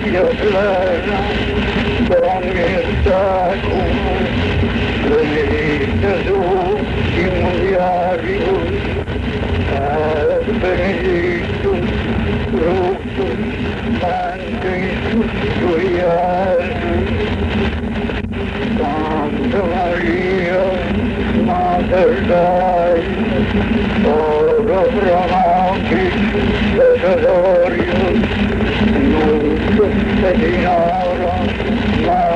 grazia plena, Dominus benedicta tu in mulieribus, et benedictus fructus ventris tui, Iesus. Santa Maria, Mater Dei, ora pro nobis peccatoribus, nunc et in hora